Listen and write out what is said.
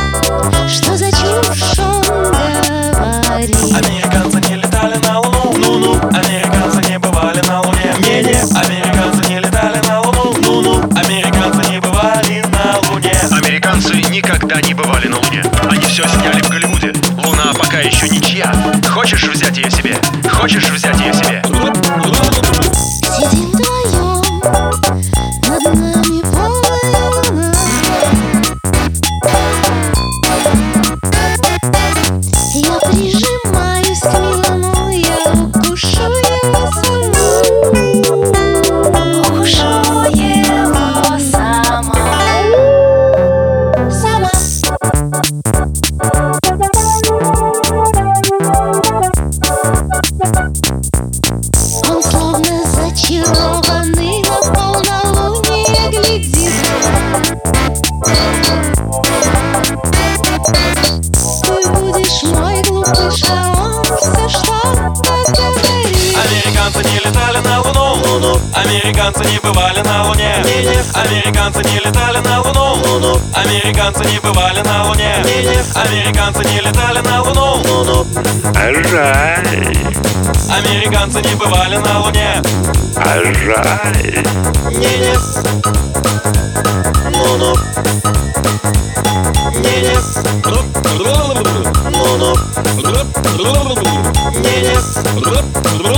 Что за чушь он говорит? Американцы не летали на Луну, ну-ну. Американцы не бывали на Луне, не-не. Американцы не летали на Луну, ну-ну. Американцы не бывали на Луне. Американцы никогда не бывали на Луне. Они все сняли в Голливуде. Луна пока еще ничья. Хочешь взять ее себе? Хочешь взять ее себе? Сидим вдвоем, над нами полная луна. Я прижимаюсь к Милану, я укушу его сама. Укушу его сама. Сама. Он словно зачарованный на полнолуние глядит. Ты будешь мой глупыш, а он все что-то говорит. Американцы не летали на Луну, ну-ну. Американцы не бывали на Луне, не-не. Американцы не летали на Луну, ну-ну. Американцы не бывали на Луне, не-не. Американцы не летали на Луну, ну-ну. Жаль. Американцы не бывали на Луне, Жаль. не-не. Ну-ну. Не-не. Ну-ну. Не-не.